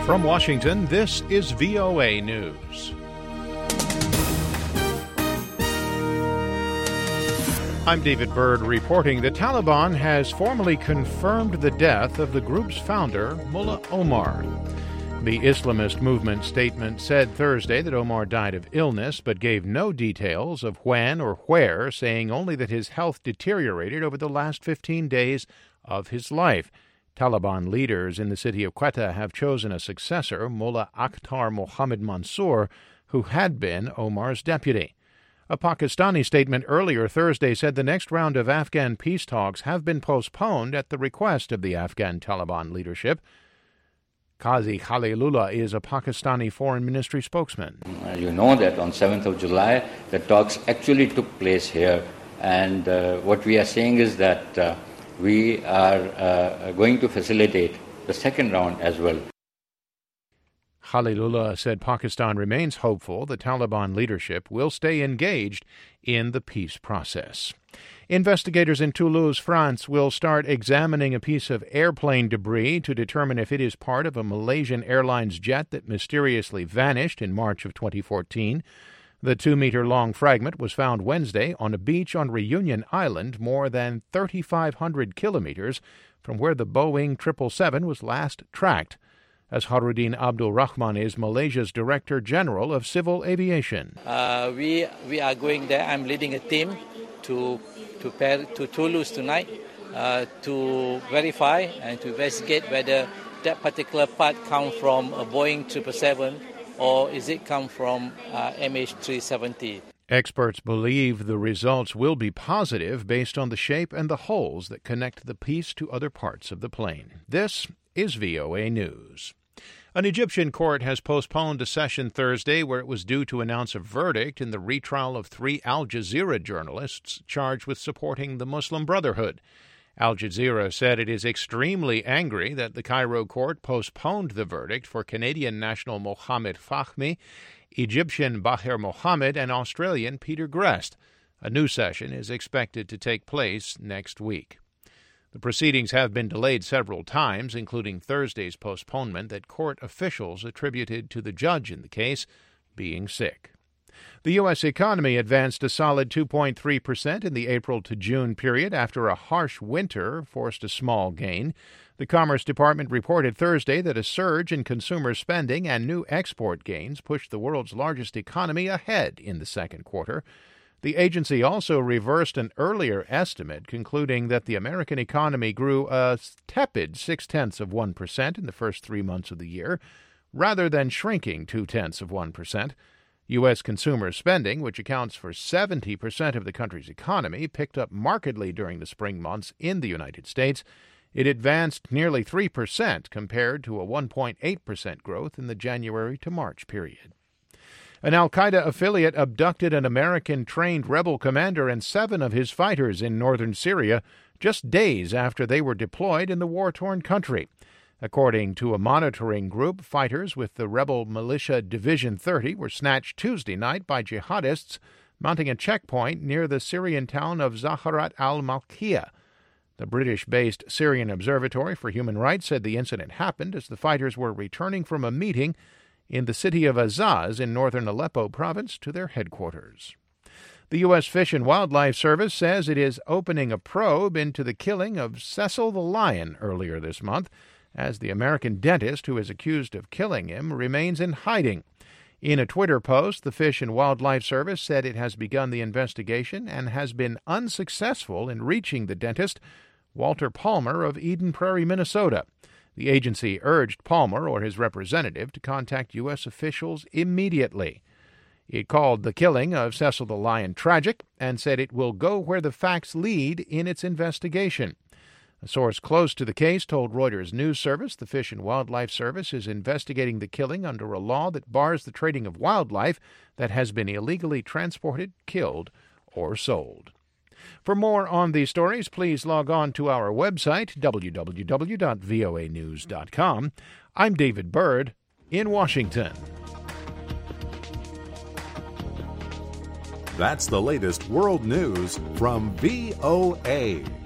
From Washington, this is VOA News. I'm David Byrd reporting the Taliban has formally confirmed the death of the group's founder, Mullah Omar. The Islamist movement statement said Thursday that Omar died of illness, but gave no details of when or where, saying only that his health deteriorated over the last 15 days of his life. Taliban leaders in the city of Quetta have chosen a successor, Mullah Akhtar Mohammad Mansour, who had been Omar's deputy. A Pakistani statement earlier Thursday said the next round of Afghan peace talks have been postponed at the request of the Afghan Taliban leadership. Qazi Khalilullah is a Pakistani foreign ministry spokesman. You know that on 7th of July, the talks actually took place here. And what we are saying is that we are going to facilitate the second round as well. Khalilullah said Pakistan remains hopeful the Taliban leadership will stay engaged in the peace process. Investigators in Toulouse, France, will start examining a piece of airplane debris to determine if it is part of a Malaysian Airlines jet that mysteriously vanished in March of 2014. The 2-meter-long fragment was found Wednesday on a beach on Reunion Island, more than 3,500 kilometers from where the Boeing 777 was last tracked. Azharuddin Abdul Rahman is Malaysia's Director General of Civil Aviation. We are going there. I'm leading a team to Toulouse tonight to verify and to investigate whether that particular part comes from a Boeing 777 or is it come from MH370. Experts believe the results will be positive based on the shape and the holes that connect the piece to other parts of the plane. This is VOA News. An Egyptian court has postponed a session Thursday where it was due to announce a verdict in the retrial of 3 Al Jazeera journalists charged with supporting the Muslim Brotherhood. Al Jazeera said it is extremely angry that the Cairo court postponed the verdict for Canadian national Mohamed Fahmy, Egyptian Baher Mohammed, and Australian Peter Grest. A new session is expected to take place next week. The proceedings have been delayed several times, including Thursday's postponement that court officials attributed to the judge in the case being sick. The U.S. economy advanced a solid 2.3% in the April to June period after a harsh winter forced a small gain. The Commerce Department reported Thursday that a surge in consumer spending and new export gains pushed the world's largest economy ahead in the second quarter. The agency also reversed an earlier estimate, concluding that the American economy grew a tepid 0.6% in the first 3 months of the year, rather than shrinking 0.2%. U.S. consumer spending, which accounts for 70% of the country's economy, picked up markedly during the spring months in the United States. It advanced nearly 3% compared to a 1.8% growth in the January to March period. An al-Qaeda affiliate abducted an American-trained rebel commander and 7 of his fighters in northern Syria just days after they were deployed in the war-torn country. According to a monitoring group, fighters with the rebel militia Division 30 were snatched Tuesday night by jihadists mounting a checkpoint near the Syrian town of Zaharat al-Malkiya. The British-based Syrian Observatory for Human Rights said the incident happened as the fighters were returning from a meeting in the city of Azaz in northern Aleppo province to their headquarters. The U.S. Fish and Wildlife Service says it is opening a probe into the killing of Cecil the lion earlier this month, as the American dentist who is accused of killing him remains in hiding. In a Twitter post, the Fish and Wildlife Service said it has begun the investigation and has been unsuccessful in reaching the dentist, Walter Palmer of Eden Prairie, Minnesota. The agency urged Palmer or his representative to contact U.S. officials immediately. It called the killing of Cecil the lion tragic and said it will go where the facts lead in its investigation. A source close to the case told Reuters News Service the Fish and Wildlife Service is investigating the killing under a law that bars the trading of wildlife that has been illegally transported, killed, or sold. For more on these stories, please log on to our website, www.voanews.com. I'm David Byrd in Washington. That's the latest world news from VOA.